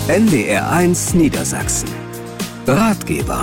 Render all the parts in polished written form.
NDR1 Niedersachsen. Ratgeber.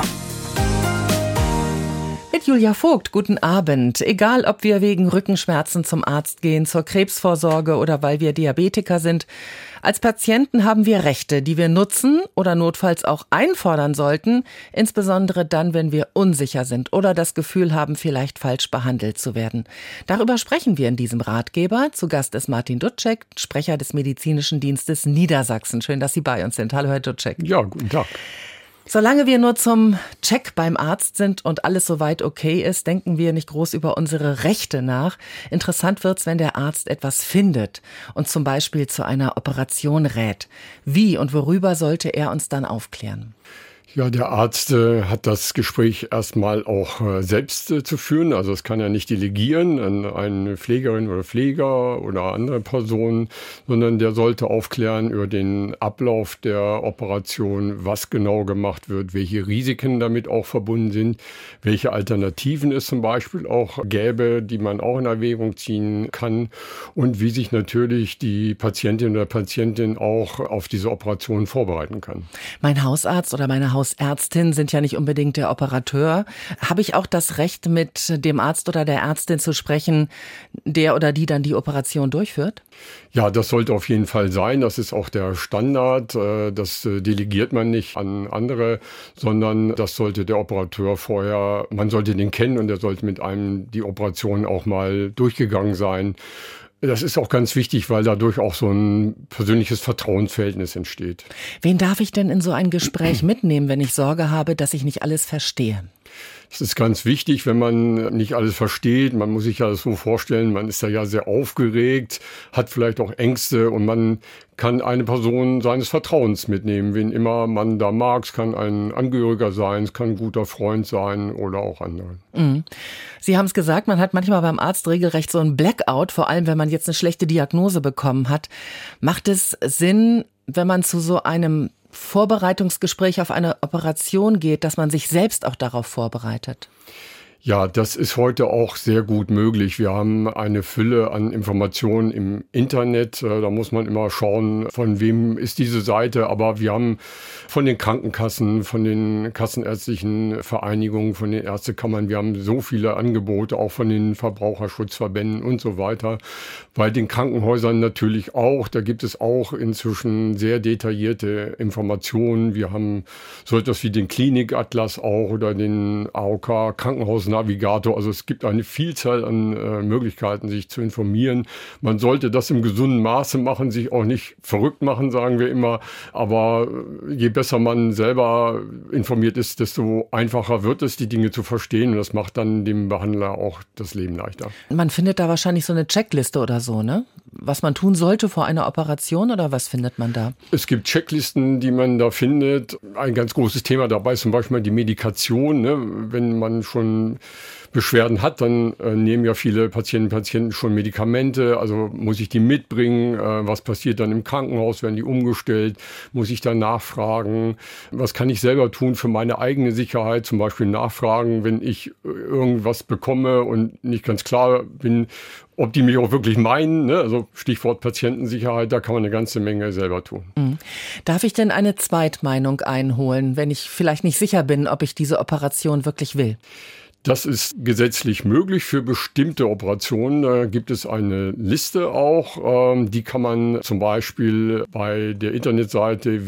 Mit Julia Vogt, guten Abend. Egal, ob wir wegen Rückenschmerzen zum Arzt gehen, zur Krebsvorsorge oder weil wir Diabetiker sind, als Patienten haben wir Rechte, die wir nutzen oder notfalls auch einfordern sollten, insbesondere dann, wenn wir unsicher sind oder das Gefühl haben, vielleicht falsch behandelt zu werden. Darüber sprechen wir in diesem Ratgeber. Zu Gast ist Martin Dutzschek, Sprecher des Medizinischen Dienstes Niedersachsen. Schön, dass Sie bei uns sind. Hallo, Herr Dutzschek. Ja, guten Tag. Solange wir nur zum Check beim Arzt sind und alles soweit okay ist, denken wir nicht groß über unsere Rechte nach. Interessant wird's, wenn der Arzt etwas findet und zum Beispiel zu einer Operation rät. Wie und worüber sollte er uns dann aufklären? Ja, der Arzt hat das Gespräch erstmal auch selbst zu führen. Also es kann er nicht delegieren an eine Pflegerin oder Pfleger oder andere Personen, sondern der sollte aufklären über den Ablauf der Operation, was genau gemacht wird, welche Risiken damit auch verbunden sind, welche Alternativen es zum Beispiel auch gäbe, die man auch in Erwägung ziehen kann und wie sich natürlich die Patientin oder Patientin auch auf diese Operation vorbereiten kann. Mein Hausarzt oder meine Hausärztin sind ja nicht unbedingt der Operateur. Habe ich auch das Recht, mit dem Arzt oder der Ärztin zu sprechen, der oder die dann die Operation durchführt? Ja, das sollte auf jeden Fall sein. Das ist auch der Standard. Das delegiert man nicht an andere, sondern das sollte der Operateur vorher, man sollte den kennen und er sollte mit einem die Operation auch mal durchgegangen sein. Das ist auch ganz wichtig, weil dadurch auch so ein persönliches Vertrauensverhältnis entsteht. Wen darf ich denn in so ein Gespräch mitnehmen, wenn ich Sorge habe, dass ich nicht alles verstehe? Es ist ganz wichtig, wenn man nicht alles versteht. Man muss sich ja das so vorstellen, man ist da ja sehr aufgeregt, hat vielleicht auch Ängste und man kann eine Person seines Vertrauens mitnehmen. Wen immer man da mag, es kann ein Angehöriger sein, es kann ein guter Freund sein oder auch andere. Mhm. Sie haben es gesagt, man hat manchmal beim Arzt regelrecht so einen Blackout, vor allem wenn man jetzt eine schlechte Diagnose bekommen hat. Macht es Sinn, wenn man zu so einem Vorbereitungsgespräch auf eine Operation geht, dass man sich selbst auch darauf vorbereitet? Ja, das ist heute auch sehr gut möglich. Wir haben eine Fülle an Informationen im Internet. Da muss man immer schauen, von wem ist diese Seite. Aber wir haben von den Krankenkassen, von den kassenärztlichen Vereinigungen, von den Ärztekammern, wir haben so viele Angebote, auch von den Verbraucherschutzverbänden und so weiter. Bei den Krankenhäusern natürlich auch. Da gibt es auch inzwischen sehr detaillierte Informationen. Wir haben so etwas wie den Klinikatlas auch oder den AOK Krankenhausnavigator. Also es gibt eine Vielzahl an Möglichkeiten, sich zu informieren. Man sollte das im gesunden Maße machen, sich auch nicht verrückt machen, sagen wir immer. Aber je besser man selber informiert ist, desto einfacher wird es, die Dinge zu verstehen. Und das macht dann dem Behandler auch das Leben leichter. Man findet da wahrscheinlich so eine Checkliste oder so, ne? Was man tun sollte vor einer Operation oder was findet man da? Es gibt Checklisten, die man da findet. Ein ganz großes Thema dabei ist zum Beispiel die Medikation. Ne? Wenn man schon Beschwerden hat, dann nehmen ja viele Patientinnen und Patienten schon Medikamente. Also muss ich die mitbringen? Was passiert dann im Krankenhaus? Werden die umgestellt? Muss ich dann nachfragen? Was kann ich selber tun für meine eigene Sicherheit? Zum Beispiel nachfragen, wenn ich irgendwas bekomme und nicht ganz klar bin, ob die mich auch wirklich meinen, ne? Also Stichwort Patientensicherheit, da kann man eine ganze Menge selber tun. Mhm. Darf ich denn eine Zweitmeinung einholen, wenn ich vielleicht nicht sicher bin, ob ich diese Operation wirklich will? Das ist gesetzlich möglich für bestimmte Operationen. Da gibt es eine Liste auch. Die kann man zum Beispiel bei der Internetseite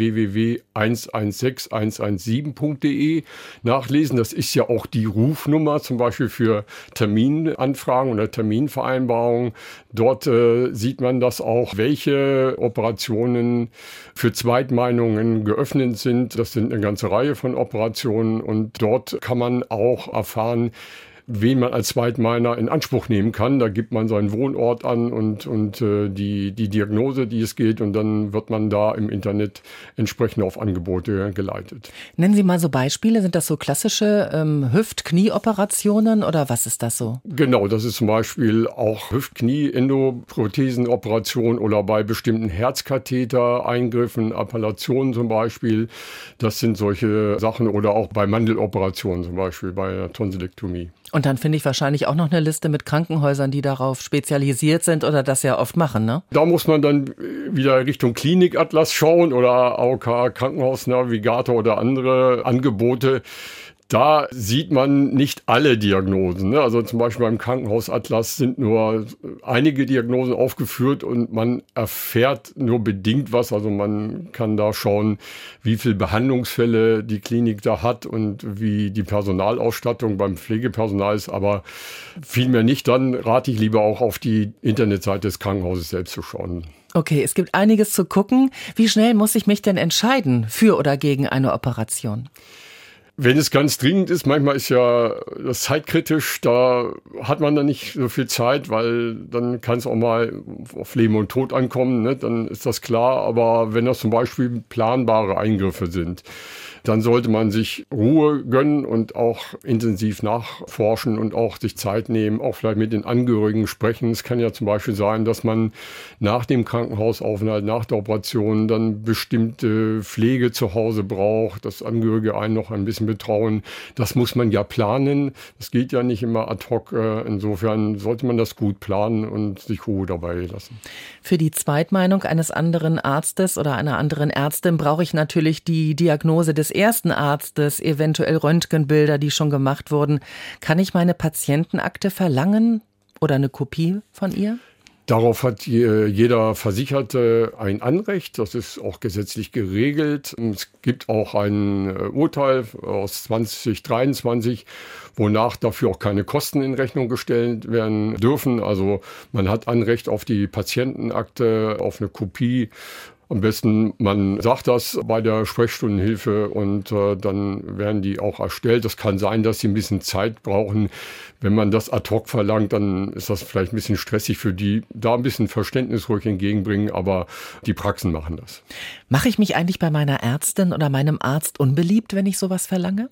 www.116117.de nachlesen. Das ist ja auch die Rufnummer zum Beispiel für Terminanfragen oder Terminvereinbarungen. Dort sieht man das auch, welche Operationen für Zweitmeinungen geöffnet sind. Das sind eine ganze Reihe von Operationen und dort kann man auch erfahren, wen man als Zweitmeiner in Anspruch nehmen kann. Da gibt man seinen Wohnort an und die Diagnose, die es geht, und dann wird man da im Internet entsprechend auf Angebote geleitet. Nennen Sie mal so Beispiele. Sind das so klassische Hüft-Knie-Operationen oder was ist das so? Genau, das ist zum Beispiel auch Hüft-Knie-Endoprothesenoperation oder bei bestimmten Herzkatheter-Eingriffen, Appallationen zum Beispiel. Das sind solche Sachen oder auch bei Mandeloperationen zum Beispiel, bei der Tonsillektomie. Und dann finde ich wahrscheinlich auch noch eine Liste mit Krankenhäusern, die darauf spezialisiert sind oder das ja oft machen, ne? Da muss man dann wieder Richtung Klinikatlas schauen oder AOK Krankenhausnavigator oder andere Angebote. Da sieht man nicht alle Diagnosen, ne? Also zum Beispiel beim Krankenhausatlas sind nur einige Diagnosen aufgeführt und man erfährt nur bedingt was. Also man kann da schauen, wie viele Behandlungsfälle die Klinik da hat und wie die Personalausstattung beim Pflegepersonal ist. Aber vielmehr nicht. Dann rate ich lieber auch auf die Internetseite des Krankenhauses selbst zu schauen. Okay, es gibt einiges zu gucken. Wie schnell muss ich mich denn entscheiden für oder gegen eine Operation? Wenn es ganz dringend ist, manchmal ist ja das zeitkritisch, da hat man dann nicht so viel Zeit, weil dann kann es auch mal auf Leben und Tod ankommen, ne? Dann ist das klar. Aber wenn das zum Beispiel planbare Eingriffe sind, dann sollte man sich Ruhe gönnen und auch intensiv nachforschen und auch sich Zeit nehmen, auch vielleicht mit den Angehörigen sprechen. Es kann ja zum Beispiel sein, dass man nach dem Krankenhausaufenthalt, nach der Operation dann bestimmte Pflege zu Hause braucht, dass Angehörige einen noch ein bisschen betrauen. Das muss man ja planen. Das geht ja nicht immer ad hoc. Insofern sollte man das gut planen und sich Ruhe dabei lassen. Für die Zweitmeinung eines anderen Arztes oder einer anderen Ärztin brauche ich natürlich die Diagnose des ersten Arztes, eventuell Röntgenbilder, die schon gemacht wurden. Kann ich meine Patientenakte verlangen oder eine Kopie von ihr? Darauf hat jeder Versicherte ein Anrecht. Das ist auch gesetzlich geregelt. Es gibt auch ein Urteil aus 2023, wonach dafür auch keine Kosten in Rechnung gestellt werden dürfen. Also man hat Anrecht auf die Patientenakte, auf eine Kopie. Am besten, man sagt das bei der Sprechstundenhilfe und dann werden die auch erstellt. Das kann sein, dass sie ein bisschen Zeit brauchen. Wenn man das ad hoc verlangt, dann ist das vielleicht ein bisschen stressig für die. Da ein bisschen Verständnis ruhig entgegenbringen, aber die Praxen machen das. Mache ich mich eigentlich bei meiner Ärztin oder meinem Arzt unbeliebt, wenn ich sowas verlange?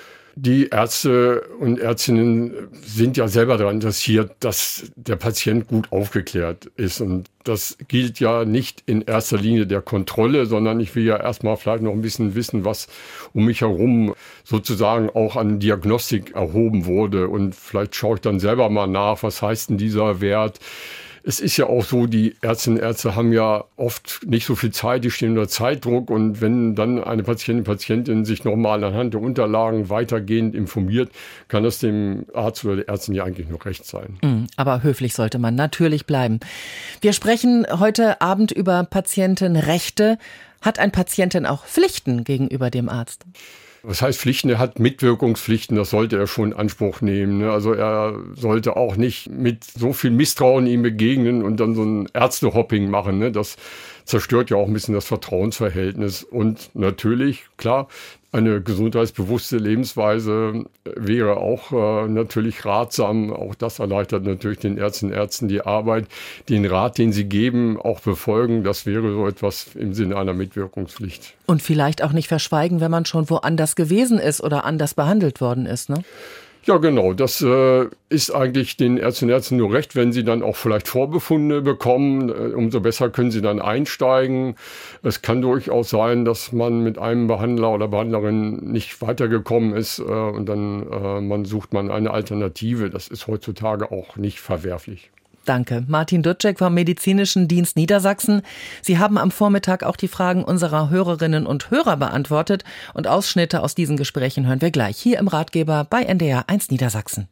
Die Ärzte und Ärztinnen sind ja selber daran interessiert, dass der Patient gut aufgeklärt ist. Und das gilt ja nicht in erster Linie der Kontrolle, sondern ich will ja erstmal vielleicht noch ein bisschen wissen, was um mich herum sozusagen auch an Diagnostik erhoben wurde. Und vielleicht schaue ich dann selber mal nach, was heißt denn dieser Wert? Es ist ja auch so, die Ärztinnen und Ärzte haben ja oft nicht so viel Zeit, die stehen unter Zeitdruck. Und wenn dann eine Patientin sich nochmal anhand der Unterlagen weitergehend informiert, kann das dem Arzt oder der Ärztin ja eigentlich nur recht sein. Aber höflich sollte man natürlich bleiben. Wir sprechen heute Abend über Patientenrechte. Hat ein Patient denn auch Pflichten gegenüber dem Arzt? Was heißt Pflichten? Er hat Mitwirkungspflichten, das sollte er schon in Anspruch nehmen. Also er sollte auch nicht mit so viel Misstrauen ihm begegnen und dann so ein Ärztehopping machen. Das zerstört ja auch ein bisschen das Vertrauensverhältnis. Und natürlich, klar, eine gesundheitsbewusste Lebensweise wäre auch natürlich ratsam. Auch das erleichtert natürlich den Ärztinnen und Ärzten die Arbeit. Den Rat, den sie geben, auch befolgen. Das wäre so etwas im Sinne einer Mitwirkungspflicht. Und vielleicht auch nicht verschweigen, wenn man schon woanders gewesen ist oder anders behandelt worden ist, ne? Ja, genau. Das ist eigentlich den Ärztinnen und Ärzten nur recht, wenn sie dann auch vielleicht Vorbefunde bekommen. Umso besser können sie dann einsteigen. Es kann durchaus sein, dass man mit einem Behandler oder Behandlerin nicht weitergekommen ist und dann sucht man eine Alternative. Das ist heutzutage auch nicht verwerflich. Danke. Martin Dutzschek vom Medizinischen Dienst Niedersachsen. Sie haben am Vormittag auch die Fragen unserer Hörerinnen und Hörer beantwortet und Ausschnitte aus diesen Gesprächen hören wir gleich hier im Ratgeber bei NDR 1 Niedersachsen.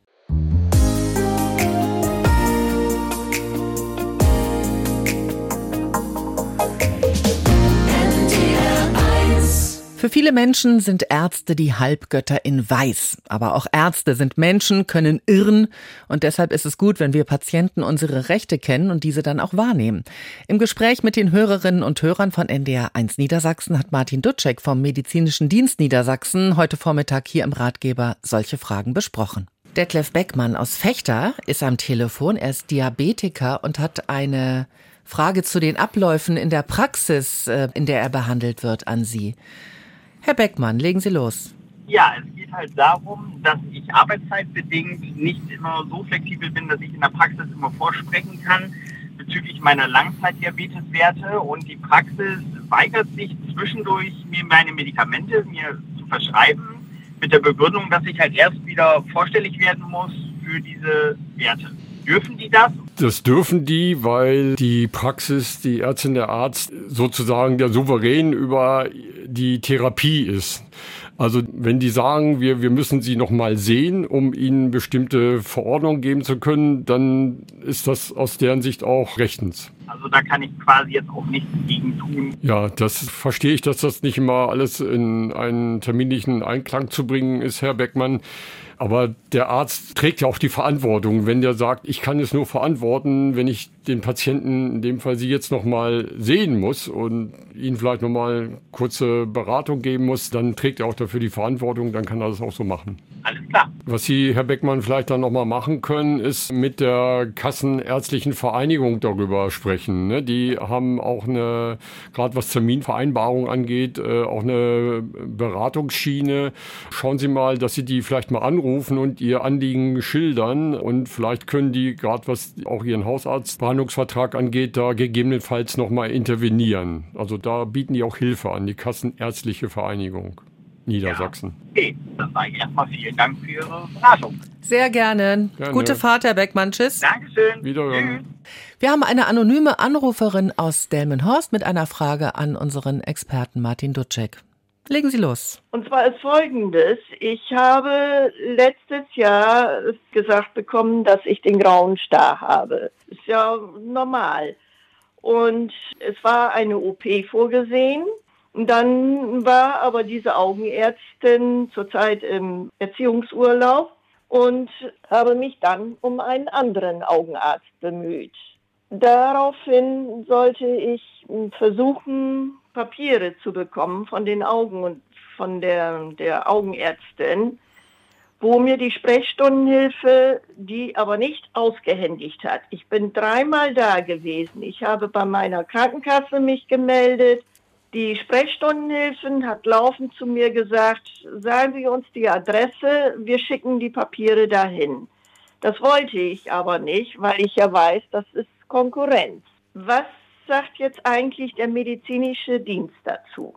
Für viele Menschen sind Ärzte die Halbgötter in Weiß. Aber auch Ärzte sind Menschen, können irren. Und deshalb ist es gut, wenn wir Patienten unsere Rechte kennen und diese dann auch wahrnehmen. Im Gespräch mit den Hörerinnen und Hörern von NDR 1 Niedersachsen hat Martin Dutzschek vom Medizinischen Dienst Niedersachsen heute Vormittag hier im Ratgeber solche Fragen besprochen. Detlef Beckmann aus Vechta ist am Telefon. Er ist Diabetiker und hat eine Frage zu den Abläufen in der Praxis, in der er behandelt wird, an Sie. Herr Beckmann, legen Sie los. Ja, es geht halt darum, dass ich arbeitszeitbedingt nicht immer so flexibel bin, dass ich in der Praxis immer vorsprechen kann bezüglich meiner Langzeitdiabeteswerte. Und die Praxis weigert sich zwischendurch, mir meine Medikamente zu verschreiben, mit der Begründung, dass ich halt erst wieder vorstellig werden muss für diese Werte. Dürfen die das? Das dürfen die, weil die Praxis, die Ärztin, der Arzt sozusagen der Souverän über die Therapie ist. Also wenn die sagen, wir müssen sie noch mal sehen, um ihnen bestimmte Verordnungen geben zu können, dann ist das aus deren Sicht auch rechtens. Also da kann ich quasi jetzt auch nichts gegen tun. Ja, das verstehe ich, dass das nicht immer alles in einen terminlichen Einklang zu bringen ist, Herr Beckmann. Aber der Arzt trägt ja auch die Verantwortung, wenn der sagt, ich kann es nur verantworten, wenn ich den Patienten, in dem Fall Sie jetzt noch mal sehen muss und Ihnen vielleicht noch mal kurze Beratung geben muss, dann trägt er auch dafür die Verantwortung, dann kann er das auch so machen. Alles klar. Was Sie, Herr Beckmann, vielleicht dann noch mal machen können, ist mit der Kassenärztlichen Vereinigung darüber sprechen. Ne? Die haben auch eine, gerade was Terminvereinbarung angeht, auch eine Beratungsschiene. Schauen Sie mal, dass Sie die vielleicht mal anrufen und Ihr Anliegen schildern und vielleicht können die, gerade was auch Ihren Hausarztbehandlungsvertrag angeht, da gegebenenfalls noch mal intervenieren. Also da bieten die auch Hilfe an, die Kassenärztliche Vereinigung Niedersachsen. Ja. Okay, dann sage ich erstmal vielen Dank für Ihre Beratung. Sehr gerne. Gute Fahrt, Herr Beckmann. Tschüss. Dankeschön. Wiederhören. Tschüss. Wir haben eine anonyme Anruferin aus Delmenhorst mit einer Frage an unseren Experten Martin Dutzschek. Legen Sie los. Und zwar ist Folgendes. Ich habe letztes Jahr gesagt bekommen, dass ich den grauen Star habe. Ist ja normal. Und es war eine OP vorgesehen. Und dann war aber diese Augenärztin zurzeit im Erziehungsurlaub und habe mich dann um einen anderen Augenarzt bemüht. Daraufhin sollte ich versuchen, Papiere zu bekommen von den Augen und von der Augenärztin, wo mir die Sprechstundenhilfe die aber nicht ausgehändigt hat. Ich bin 3-mal da gewesen. Ich habe bei meiner Krankenkasse mich gemeldet. Die Sprechstundenhilfen hat laufend zu mir gesagt, sagen Sie uns die Adresse, wir schicken die Papiere dahin. Das wollte ich aber nicht, weil ich ja weiß, das ist Konkurrenz. Was sagt jetzt eigentlich der medizinische Dienst dazu?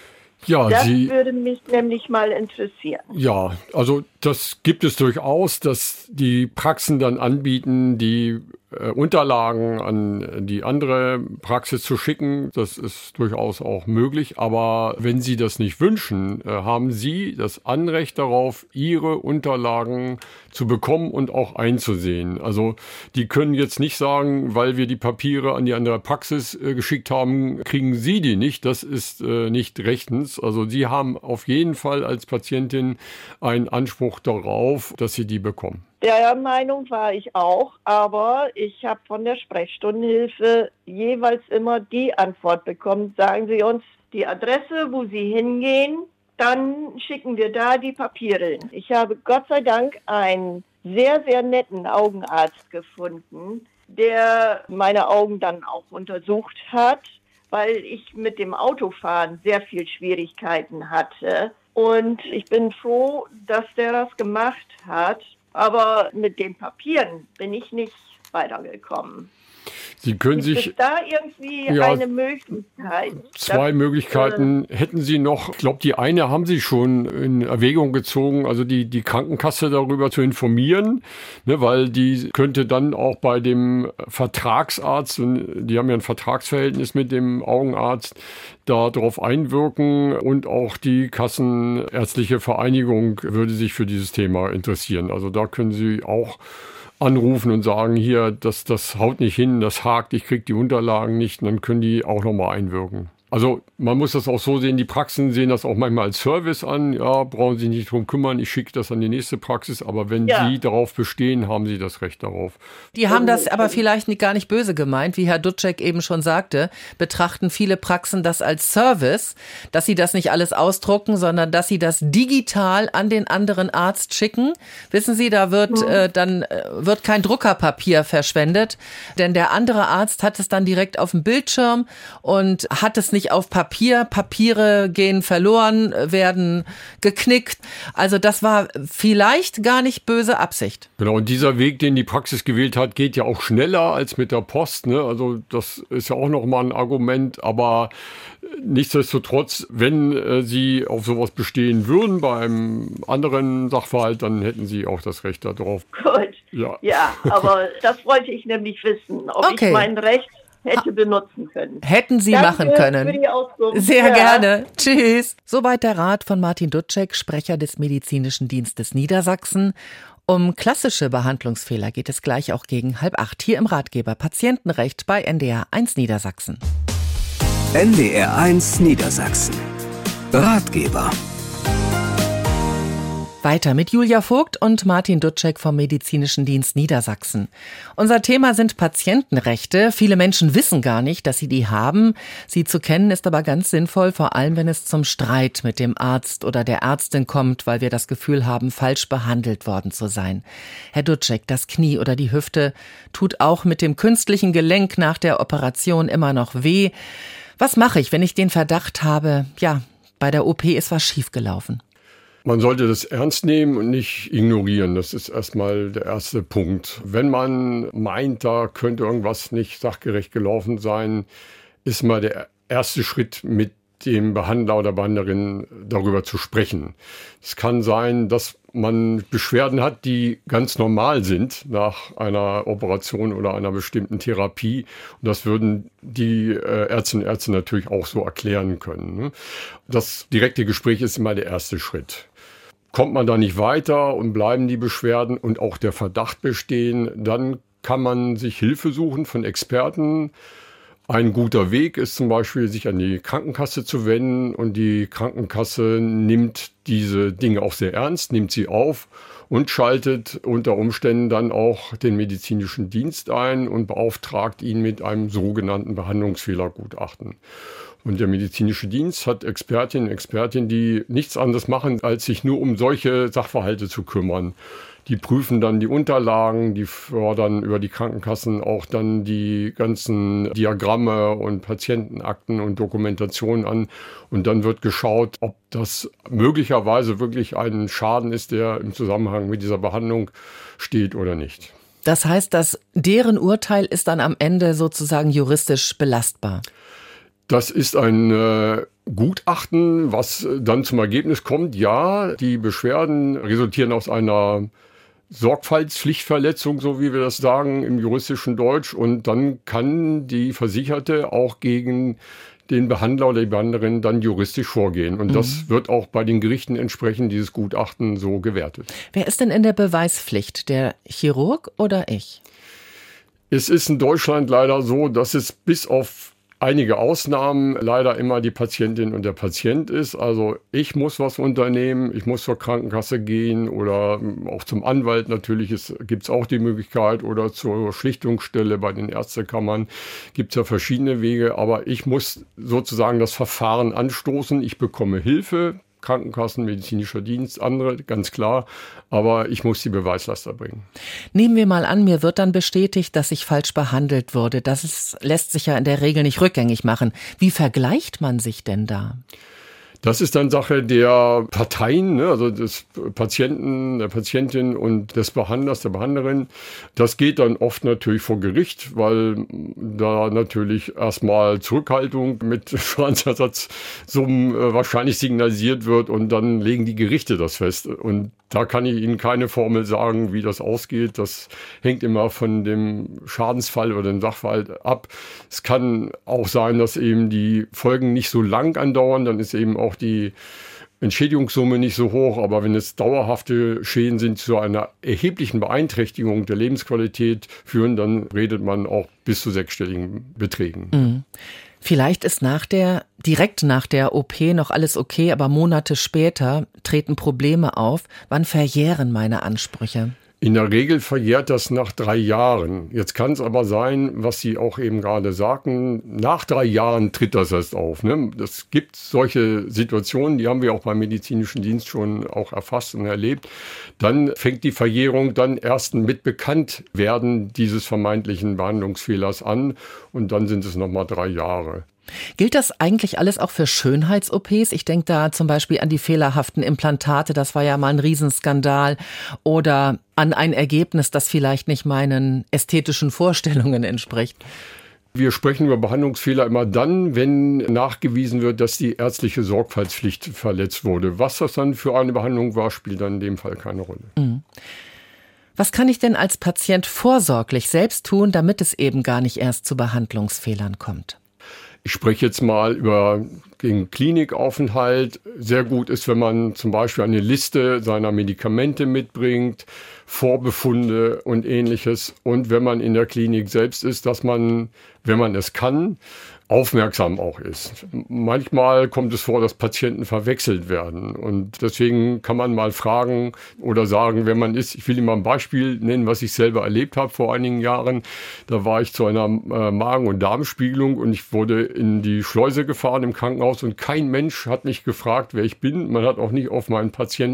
Ja, das würde mich nämlich mal interessieren. Ja, also das gibt es durchaus, dass die Praxen dann anbieten, die Unterlagen an die andere Praxis zu schicken. Das ist durchaus auch möglich. Aber wenn Sie das nicht wünschen, haben Sie das Anrecht darauf, Ihre Unterlagen zu bekommen und auch einzusehen. Also die können jetzt nicht sagen, weil wir die Papiere an die andere Praxis geschickt haben, kriegen Sie die nicht. Das ist nicht rechtens. Also Sie haben auf jeden Fall als Patientin einen Anspruch darauf, dass Sie die bekommen. Der Meinung war ich auch, aber ich habe von der Sprechstundenhilfe jeweils immer die Antwort bekommen, sagen Sie uns die Adresse, wo Sie hingehen, dann schicken wir da die Papiere hin. Ich habe Gott sei Dank einen sehr, sehr netten Augenarzt gefunden, der meine Augen dann auch untersucht hat, weil ich mit dem Autofahren sehr viel Schwierigkeiten hatte. Und ich bin froh, dass der das gemacht hat. Aber mit den Papieren bin ich nicht weitergekommen. Sie können sich da irgendwie eine Möglichkeit? 2 Möglichkeiten hätten Sie noch. Ich glaube, die eine haben Sie schon in Erwägung gezogen, also die Krankenkasse darüber zu informieren, ne, weil die könnte dann auch bei dem Vertragsarzt, und die haben ja ein Vertragsverhältnis mit dem Augenarzt, darauf einwirken und auch die Kassenärztliche Vereinigung würde sich für dieses Thema interessieren. Also da können Sie auch anrufen und sagen, hier, das haut nicht hin, das hakt, ich kriege die Unterlagen nicht, und dann können die auch nochmal einwirken. Also man muss das auch so sehen, die Praxen sehen das auch manchmal als Service an, ja, brauchen Sie nicht drum kümmern, ich schicke das an die nächste Praxis, aber wenn Sie darauf bestehen, haben Sie das Recht darauf. Die haben das aber vielleicht gar nicht böse gemeint, wie Herr Dutzschek eben schon sagte, betrachten viele Praxen das als Service, dass sie das nicht alles ausdrucken, sondern dass sie das digital an den anderen Arzt schicken. Wissen Sie, da wird wird kein Druckerpapier verschwendet, denn der andere Arzt hat es dann direkt auf dem Bildschirm und hat es nicht nicht auf Papier. Papiere gehen verloren, werden geknickt. Also das war vielleicht gar nicht böse Absicht. Genau, und dieser Weg, den die Praxis gewählt hat, geht ja auch schneller als mit der Post, ne? Also das ist ja auch nochmal ein Argument, aber nichtsdestotrotz, wenn Sie auf sowas bestehen würden bei einem anderen Sachverhalt, dann hätten Sie auch das Recht darauf. Gut, ja, aber das wollte ich nämlich wissen, ob ich mein Recht hätte benutzen können. Hätten Sie Danke machen können. Für die Auskunft. Sehr gerne. Tschüss. Soweit der Rat von Martin Dutzschek, Sprecher des Medizinischen Dienstes Niedersachsen. Um klassische Behandlungsfehler geht es gleich auch gegen 7:30 hier im Ratgeber Patientenrecht bei NDR 1 Niedersachsen. NDR 1 Niedersachsen. Ratgeber. Weiter mit Julia Vogt und Martin Dutzschek vom Medizinischen Dienst Niedersachsen. Unser Thema sind Patientenrechte. Viele Menschen wissen gar nicht, dass sie die haben. Sie zu kennen ist aber ganz sinnvoll, vor allem wenn es zum Streit mit dem Arzt oder der Ärztin kommt, weil wir das Gefühl haben, falsch behandelt worden zu sein. Herr Dutzschek, das Knie oder die Hüfte tut auch mit dem künstlichen Gelenk nach der Operation immer noch weh. Was mache ich, wenn ich den Verdacht habe, ja, bei der OP ist was schiefgelaufen? Man sollte das ernst nehmen und nicht ignorieren. Das ist erstmal der erste Punkt. Wenn man meint, da könnte irgendwas nicht sachgerecht gelaufen sein, ist mal der erste Schritt, mit dem Behandler oder Behandlerin darüber zu sprechen. Es kann sein, dass man Beschwerden hat, die ganz normal sind nach einer Operation oder einer bestimmten Therapie. Und das würden die Ärztinnen und Ärzte natürlich auch so erklären können. Das direkte Gespräch ist immer der erste Schritt. Kommt man da nicht weiter und bleiben die Beschwerden und auch der Verdacht bestehen, dann kann man sich Hilfe suchen von Experten. Ein guter Weg ist zum Beispiel, sich an die Krankenkasse zu wenden, und die Krankenkasse nimmt diese Dinge auch sehr ernst, nimmt sie auf und schaltet unter Umständen dann auch den medizinischen Dienst ein und beauftragt ihn mit einem sogenannten Behandlungsfehlergutachten. Und der medizinische Dienst hat Expertinnen und Experten, die nichts anderes machen, als sich nur um solche Sachverhalte zu kümmern. Die prüfen dann die Unterlagen, die fördern über die Krankenkassen auch dann die ganzen Diagramme und Patientenakten und Dokumentationen an. Und dann wird geschaut, ob das möglicherweise wirklich ein Schaden ist, der im Zusammenhang mit dieser Behandlung steht oder nicht. Das heißt, dass deren Urteil ist dann am Ende sozusagen juristisch belastbar? Das ist ein Gutachten, was dann zum Ergebnis kommt, ja, die Beschwerden resultieren aus einer Sorgfaltspflichtverletzung, so wie wir das sagen im juristischen Deutsch. Und dann kann die Versicherte auch gegen den Behandler oder die Behandlerin dann juristisch vorgehen. Und das wird auch bei den Gerichten entsprechend dieses Gutachten so gewertet. Wer ist denn in der Beweispflicht? Der Chirurg oder ich? Es ist in Deutschland leider so, dass es bis auf einige Ausnahmen leider immer die Patientin und der Patient ist. Also ich muss was unternehmen, ich muss zur Krankenkasse gehen oder auch zum Anwalt natürlich, gibt es auch die Möglichkeit, oder zur Schlichtungsstelle bei den Ärztekammern gibt es ja verschiedene Wege, aber ich muss sozusagen das Verfahren anstoßen, ich bekomme Hilfe, Krankenkassen, medizinischer Dienst, andere, ganz klar. Aber ich muss die Beweislast erbringen. Nehmen wir mal an, mir wird dann bestätigt, dass ich falsch behandelt wurde. Lässt sich ja in der Regel nicht rückgängig machen. Wie vergleicht man sich denn da? Das ist dann Sache der Parteien, ne? Also des Patienten, der Patientin und des Behandlers, der Behandlerin. Das geht dann oft natürlich vor Gericht, weil da natürlich erstmal Zurückhaltung mit Schadensersatzsummen wahrscheinlich signalisiert wird, und dann legen die Gerichte das fest. Und da kann ich Ihnen keine Formel sagen, wie das ausgeht. Das hängt immer von dem Schadensfall oder dem Sachverhalt ab. Es kann auch sein, dass eben die Folgen nicht so lang andauern, dann ist eben auch die Entschädigungssumme nicht so hoch, aber wenn es dauerhafte Schäden sind, zu einer erheblichen Beeinträchtigung der Lebensqualität führen, dann redet man auch bis zu 6-stelligen Beträgen. Mhm. Vielleicht ist direkt nach der OP noch alles okay, aber Monate später treten Probleme auf. Wann verjähren meine Ansprüche? In der Regel verjährt das nach 3 Jahren. Jetzt kann es aber sein, was Sie auch eben gerade sagten, nach 3 Jahren tritt das erst auf. Ne? Das gibt solche Situationen, die haben wir auch beim medizinischen Dienst schon auch erfasst und erlebt. Dann fängt die Verjährung dann erst mit Bekanntwerden dieses vermeintlichen Behandlungsfehlers an, und dann sind es nochmal 3 Jahre. Gilt das eigentlich alles auch für Schönheits-OPs? Ich denke da zum Beispiel an die fehlerhaften Implantate, das war ja mal ein Riesenskandal, oder an ein Ergebnis, das vielleicht nicht meinen ästhetischen Vorstellungen entspricht. Wir sprechen über Behandlungsfehler immer dann, wenn nachgewiesen wird, dass die ärztliche Sorgfaltspflicht verletzt wurde. Was das dann für eine Behandlung war, spielt dann in dem Fall keine Rolle. Mhm. Was kann ich denn als Patient vorsorglich selbst tun, damit es eben gar nicht erst zu Behandlungsfehlern kommt? Ich spreche jetzt mal über den Klinikaufenthalt. Sehr gut ist, wenn man zum Beispiel eine Liste seiner Medikamente mitbringt, Vorbefunde und Ähnliches. Und wenn man in der Klinik selbst ist, dass man, wenn man es kann, aufmerksam auch ist. Manchmal kommt es vor, dass Patienten verwechselt werden. Und deswegen kann man mal fragen oder sagen, wenn man ist, ich will Ihnen mal ein Beispiel nennen, was ich selber erlebt habe vor einigen Jahren. Da war ich zu einer Magen- und Darmspiegelung und ich wurde in die Schleuse gefahren im Krankenhaus und kein Mensch hat mich gefragt, wer ich bin. Man hat auch nicht auf meinen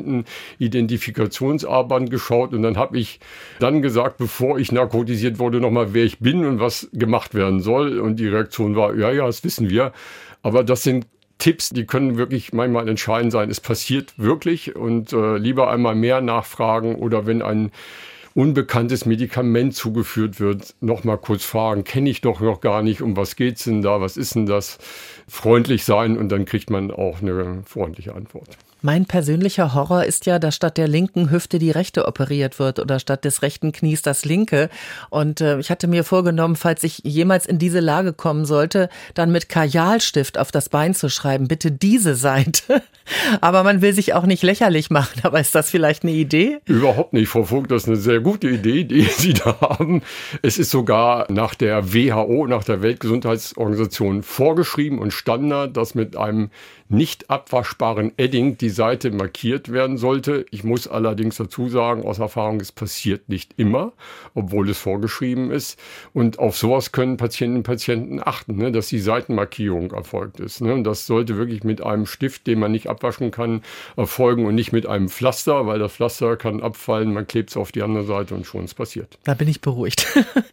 Patienten-Identifikationsarmband geschaut und dann habe ich dann gesagt, bevor ich narkotisiert wurde, nochmal, wer ich bin und was gemacht werden soll. Und die Reaktion war, ja, das wissen wir. Aber das sind Tipps, die können wirklich manchmal entscheidend sein. Es passiert wirklich und lieber einmal mehr nachfragen oder wenn ein unbekanntes Medikament zugeführt wird, nochmal kurz fragen, kenne ich doch noch gar nicht, um was geht's denn da, was ist denn das? Freundlich sein und dann kriegt man auch eine freundliche Antwort. Mein persönlicher Horror ist ja, dass statt der linken Hüfte die rechte operiert wird oder statt des rechten Knies das linke. Und ich hatte mir vorgenommen, falls ich jemals in diese Lage kommen sollte, dann mit Kajalstift auf das Bein zu schreiben, bitte diese Seite. Aber man will sich auch nicht lächerlich machen. Aber ist das vielleicht eine Idee? Überhaupt nicht, Frau Vogt. Das ist eine sehr gute Idee, die Sie da haben. Es ist sogar nach der WHO, nach der Weltgesundheitsorganisation vorgeschrieben und Standard, dass mit einem nicht abwaschbaren Edding die Seite markiert werden sollte. Ich muss allerdings dazu sagen, aus Erfahrung, es passiert nicht immer, obwohl es vorgeschrieben ist. Und auf sowas können Patientinnen und Patienten achten, dass die Seitenmarkierung erfolgt ist. Und das sollte wirklich mit einem Stift, den man nicht abwaschen kann, erfolgen und nicht mit einem Pflaster, weil das Pflaster kann abfallen, man klebt es auf die andere Seite und schon ist passiert. Da bin ich beruhigt.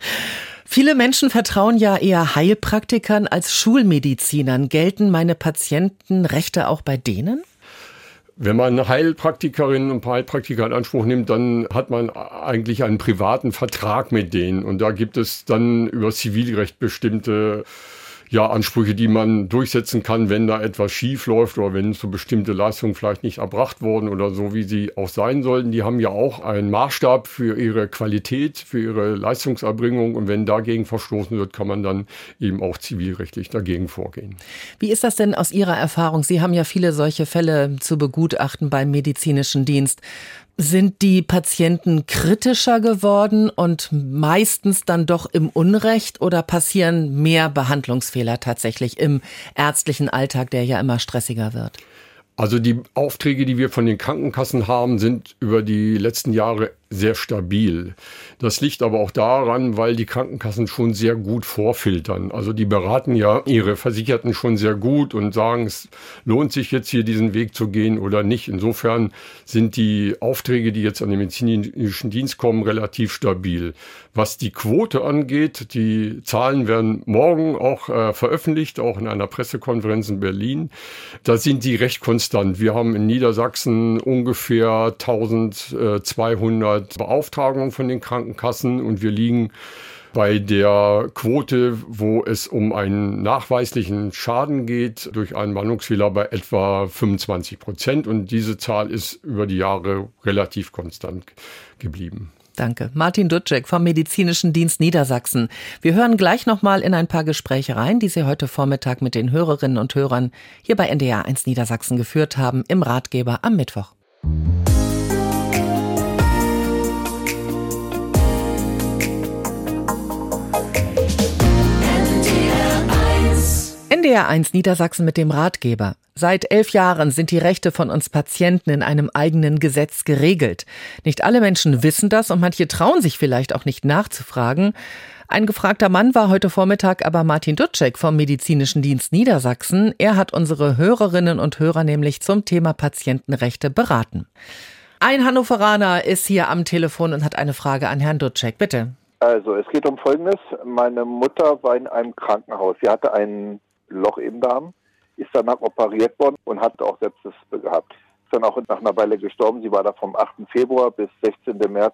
Viele Menschen vertrauen ja eher Heilpraktikern als Schulmedizinern. Gelten meine Patientenrechte auch bei denen? Wenn man Heilpraktikerinnen und Heilpraktiker in Anspruch nimmt, dann hat man eigentlich einen privaten Vertrag mit denen. Und da gibt es dann über Zivilrecht bestimmte Ansprüche, die man durchsetzen kann, wenn da etwas schief läuft oder wenn so bestimmte Leistungen vielleicht nicht erbracht wurden oder so, wie sie auch sein sollten. Die haben ja auch einen Maßstab für ihre Qualität, für ihre Leistungserbringung und wenn dagegen verstoßen wird, kann man dann eben auch zivilrechtlich dagegen vorgehen. Wie ist das denn aus Ihrer Erfahrung? Sie haben ja viele solche Fälle zu begutachten beim medizinischen Dienst. Sind die Patienten kritischer geworden und meistens dann doch im Unrecht oder passieren mehr Behandlungsfehler tatsächlich im ärztlichen Alltag, der ja immer stressiger wird? Also die Aufträge, die wir von den Krankenkassen haben, sind über die letzten Jahre sehr stabil. Das liegt aber auch daran, weil die Krankenkassen schon sehr gut vorfiltern. Also die beraten ja ihre Versicherten schon sehr gut und sagen, es lohnt sich jetzt hier diesen Weg zu gehen oder nicht. Insofern sind die Aufträge, die jetzt an den medizinischen Dienst kommen, relativ stabil. Was die Quote angeht, die Zahlen werden morgen auch veröffentlicht, auch in einer Pressekonferenz in Berlin. Da sind die recht konstant. Wir haben in Niedersachsen ungefähr 1200 Beauftragungen von den Krankenkassen und wir liegen bei der Quote, wo es um einen nachweislichen Schaden geht, durch einen Behandlungsfehler bei etwa 25%. Und diese Zahl ist über die Jahre relativ konstant geblieben. Danke. Martin Dutzschek vom Medizinischen Dienst Niedersachsen. Wir hören gleich nochmal in ein paar Gespräche rein, die Sie heute Vormittag mit den Hörerinnen und Hörern hier bei NDR 1 Niedersachsen geführt haben, im Ratgeber am Mittwoch. NDR 1 Niedersachsen mit dem Ratgeber. Seit 11 Jahren sind die Rechte von uns Patienten in einem eigenen Gesetz geregelt. Nicht alle Menschen wissen das und manche trauen sich vielleicht auch nicht nachzufragen. Ein gefragter Mann war heute Vormittag aber Martin Dutzschek vom Medizinischen Dienst Niedersachsen. Er hat unsere Hörerinnen und Hörer nämlich zum Thema Patientenrechte beraten. Ein Hannoveraner ist hier am Telefon und hat eine Frage an Herrn Dutzschek. Bitte. Also, es geht um Folgendes. Meine Mutter war in einem Krankenhaus. Sie hatte einen Loch im Darm, ist danach operiert worden und hat auch Sepsis gehabt. Ist dann auch nach einer Weile gestorben. Sie war da vom 8. Februar bis 16. März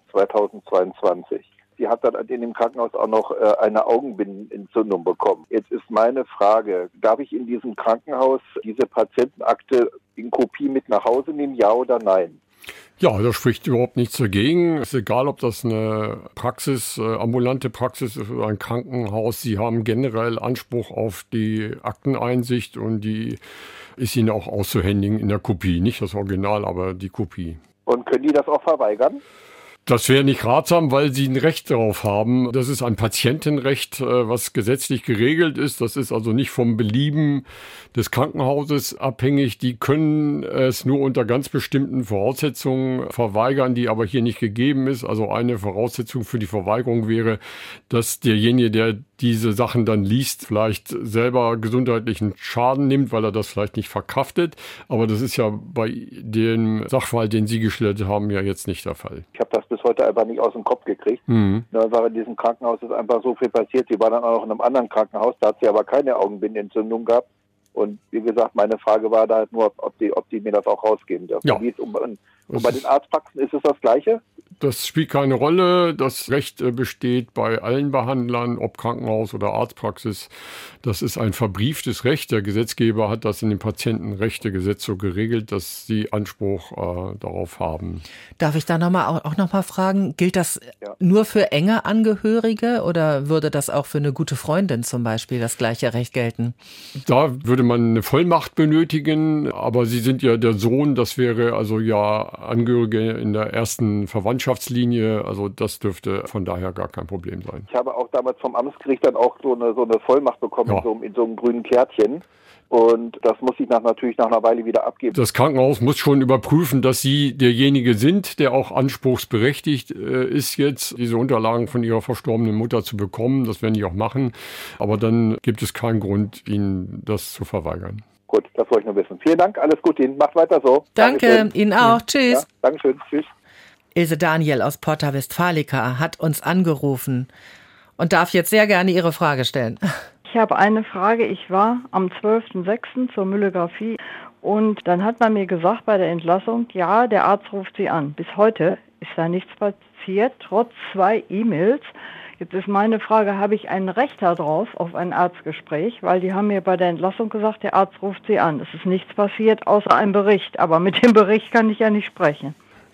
2022. Sie hat dann in dem Krankenhaus auch noch eine Augenbindenentzündung bekommen. Jetzt ist meine Frage, darf ich in diesem Krankenhaus diese Patientenakte in Kopie mit nach Hause nehmen, ja oder nein? Ja, da spricht überhaupt nichts dagegen. Es ist egal, ob das eine Praxis, ambulante Praxis ist oder ein Krankenhaus. Sie haben generell Anspruch auf die Akteneinsicht und die ist Ihnen auch auszuhändigen in der Kopie. Nicht das Original, aber die Kopie. Und können die das auch verweigern? Das wäre nicht ratsam, weil sie ein Recht darauf haben. Das ist ein Patientenrecht, was gesetzlich geregelt ist. Das ist also nicht vom Belieben des Krankenhauses abhängig. Die können es nur unter ganz bestimmten Voraussetzungen verweigern, die aber hier nicht gegeben ist. Also eine Voraussetzung für die Verweigerung wäre, dass derjenige, der diese Sachen dann liest, vielleicht selber gesundheitlichen Schaden nimmt, weil er das vielleicht nicht verkraftet. Aber das ist ja bei dem Sachverhalt, den Sie geschildert haben, ja jetzt nicht der Fall. Ich habe das bis heute einfach nicht aus dem Kopf gekriegt. Weil in diesem Krankenhaus ist einfach so viel passiert. Sie war dann auch noch in einem anderen Krankenhaus, da hat sie aber keine Augenbindenentzündung gehabt. Und wie gesagt, meine Frage war da halt nur, ob die mir das auch rausgeben dürfen. Ja. Und bei den Arztpraxen ist es das Gleiche? Das spielt keine Rolle. Das Recht besteht bei allen Behandlern, ob Krankenhaus oder Arztpraxis. Das ist ein verbrieftes Recht. Der Gesetzgeber hat das in dem Patientenrechtegesetz so geregelt, dass sie Anspruch darauf haben. Darf ich da auch noch mal fragen, gilt das nur für enge Angehörige oder würde das auch für eine gute Freundin zum Beispiel das gleiche Recht gelten? Da würde man eine Vollmacht benötigen, aber Sie sind ja der Sohn, das wäre also ja Angehörige in der ersten Verwandtschaftslinie, also das dürfte von daher gar kein Problem sein. Ich habe auch damals vom Amtsgericht dann auch so eine Vollmacht bekommen, in so einem grünen Kärtchen. Und das muss ich natürlich nach einer Weile wieder abgeben. Das Krankenhaus muss schon überprüfen, dass Sie derjenige sind, der auch anspruchsberechtigt ist, jetzt diese Unterlagen von Ihrer verstorbenen Mutter zu bekommen. Das werden die auch machen. Aber dann gibt es keinen Grund, Ihnen das zu verweigern. Gut, das wollte ich nur wissen. Vielen Dank, alles Gute Ihnen. Macht weiter so. Danke, Dankeschön. Ihnen auch. Tschüss. Ja, Dankeschön, tschüss. Ilse Daniel aus Porta Westfalica hat uns angerufen und darf jetzt sehr gerne ihre Frage stellen. Ich habe eine Frage. Ich war am 12.06. zur Müllographie und dann hat man mir gesagt bei der Entlassung, ja, der Arzt ruft Sie an. Bis heute ist da nichts passiert, trotz 2 E-Mails. Jetzt ist meine Frage, habe ich ein Recht darauf auf ein Arztgespräch? Weil die haben mir bei der Entlassung gesagt, der Arzt ruft Sie an. Es ist nichts passiert, außer ein Bericht. Aber mit dem Bericht kann ich ja nicht sprechen.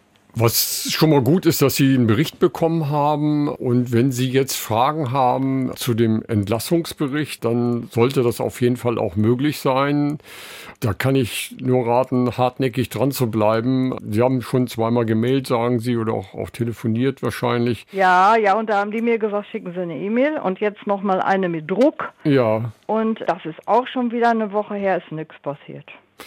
Was schon mal gut ist, dass Sie einen Bericht bekommen haben. Und wenn Sie jetzt Fragen haben zu dem Entlassungsbericht, dann sollte das auf jeden Fall auch möglich sein. Da kann ich nur raten, hartnäckig dran zu bleiben. Sie haben schon zweimal gemailt, sagen Sie, oder auch telefoniert wahrscheinlich. Ja, und da haben die mir gesagt, schicken Sie eine E-Mail und jetzt nochmal eine mit Druck. Ja. Und das ist auch schon wieder eine Woche her, ist nichts passiert.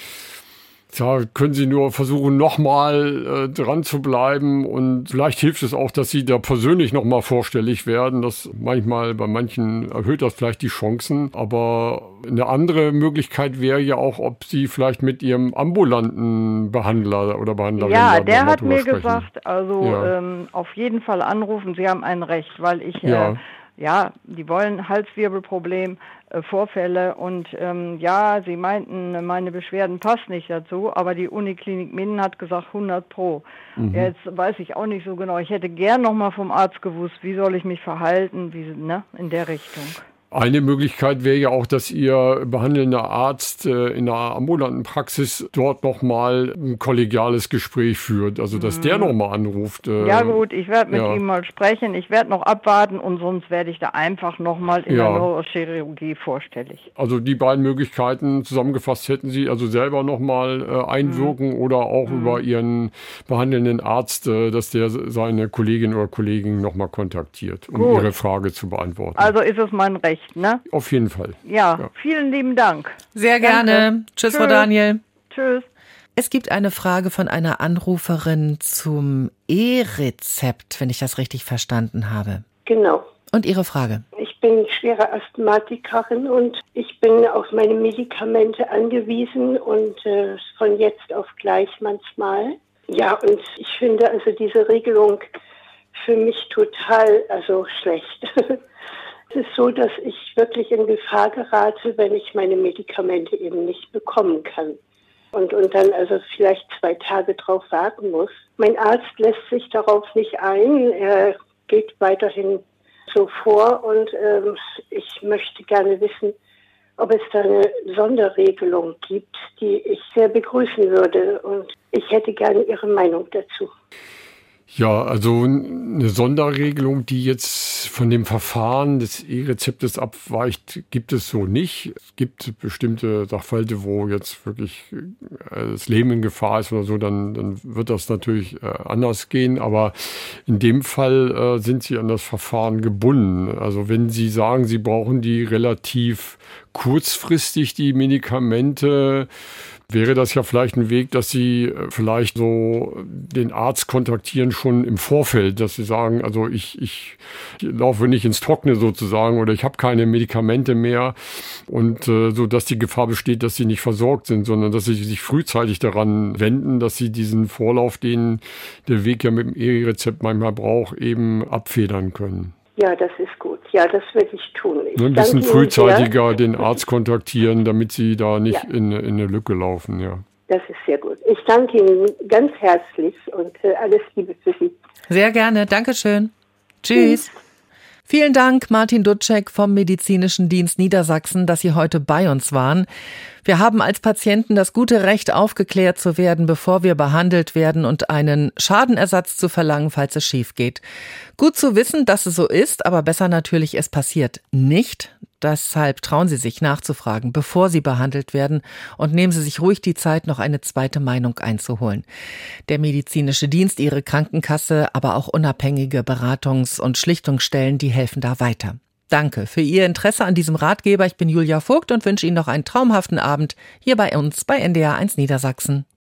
Da können Sie nur versuchen, nochmal dran zu bleiben und vielleicht hilft es auch, dass Sie da persönlich nochmal vorstellig werden. Das manchmal bei manchen erhöht das vielleicht die Chancen, aber eine andere Möglichkeit wäre ja auch, ob Sie vielleicht mit Ihrem ambulanten Behandler oder Behandlerin ja, der hat mir sprechen. gesagt, auf jeden Fall anrufen, Sie haben ein Recht, weil ich die wollen Halswirbelproblem, Vorfälle und sie meinten, meine Beschwerden passen nicht dazu, aber die Uniklinik Minden hat gesagt 100%. Jetzt weiß ich auch nicht so genau. Ich hätte gern nochmal vom Arzt gewusst, wie soll ich mich verhalten, in der Richtung. Eine Möglichkeit wäre ja auch, dass Ihr behandelnder Arzt in einer ambulanten Praxis dort nochmal ein kollegiales Gespräch führt. Also, dass der nochmal anruft. Ja gut, ich werde mit ihm mal sprechen. Ich werde noch abwarten und sonst werde ich da einfach nochmal in der Neurochirurgie vorstellig. Also die beiden Möglichkeiten zusammengefasst hätten Sie also selber nochmal einwirken oder auch über Ihren behandelnden Arzt, dass der seine Kollegin oder Kollegen nochmal kontaktiert, um Ihre Frage zu beantworten. Also ist es mein Recht. Ne? Auf jeden Fall. Ja, vielen lieben Dank. Sehr gerne. Danke. Tschüss, Frau Daniel. Tschüss. Es gibt eine Frage von einer Anruferin zum E-Rezept, wenn ich das richtig verstanden habe. Genau. Und Ihre Frage? Ich bin schwere Asthmatikerin und ich bin auf meine Medikamente angewiesen und von jetzt auf gleich manchmal. Ja, und ich finde also diese Regelung für mich total schlecht. Es ist so, dass ich wirklich in Gefahr gerate, wenn ich meine Medikamente eben nicht bekommen kann. Und dann also vielleicht 2 Tage drauf warten muss. Mein Arzt lässt sich darauf nicht ein. Er geht weiterhin so vor und ich möchte gerne wissen, ob es da eine Sonderregelung gibt, die ich sehr begrüßen würde. Und ich hätte gerne Ihre Meinung dazu. Ja, also eine Sonderregelung, die jetzt von dem Verfahren des E-Rezeptes abweicht, gibt es so nicht. Es gibt bestimmte Sachverhalte, wo jetzt wirklich das Leben in Gefahr ist oder so, dann wird das natürlich anders gehen. Aber in dem Fall sind Sie an das Verfahren gebunden. Also wenn Sie sagen, Sie brauchen die relativ kurzfristig, die Medikamente, wäre das ja vielleicht ein Weg, dass Sie vielleicht so den Arzt kontaktieren schon im Vorfeld, dass Sie sagen, also ich laufe nicht ins Trockene sozusagen oder ich habe keine Medikamente mehr und so, dass die Gefahr besteht, dass Sie nicht versorgt sind, sondern dass Sie sich frühzeitig daran wenden, dass Sie diesen Vorlauf, den der Weg ja mit dem E-Rezept manchmal braucht, eben abfedern können. Ja, das ist gut. Ja, das werde ich tun. Ein bisschen frühzeitiger den Arzt kontaktieren, damit Sie da nicht in eine Lücke laufen, ja. Das ist sehr gut. Ich danke Ihnen ganz herzlich und alles Liebe für Sie. Sehr gerne. Dankeschön. Tschüss. Vielen Dank, Martin Dutzschek vom Medizinischen Dienst Niedersachsen, dass Sie heute bei uns waren. Wir haben als Patienten das gute Recht, aufgeklärt zu werden, bevor wir behandelt werden und einen Schadenersatz zu verlangen, falls es schief geht. Gut zu wissen, dass es so ist, aber besser natürlich, es passiert nicht. Deshalb trauen Sie sich nachzufragen, bevor Sie behandelt werden, und nehmen Sie sich ruhig die Zeit, noch eine zweite Meinung einzuholen. Der medizinische Dienst, Ihre Krankenkasse, aber auch unabhängige Beratungs- und Schlichtungsstellen, die helfen da weiter. Danke für Ihr Interesse an diesem Ratgeber. Ich bin Julia Vogt und wünsche Ihnen noch einen traumhaften Abend hier bei uns bei NDR 1 Niedersachsen.